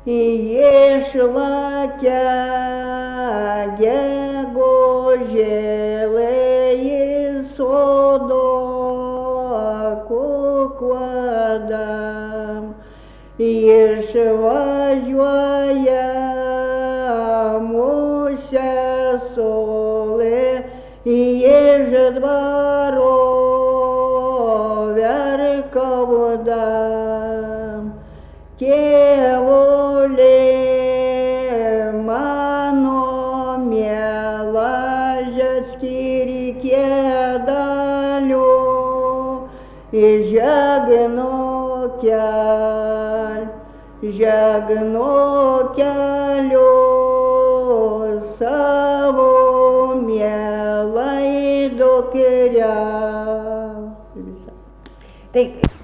Ішла тяге гожелеї содоку кладам. Ішла жвая муся соле, еже дворо вярка вода. Теволе мано мела жацки реке далю, и жагно кялю саву мела и докеря. Tai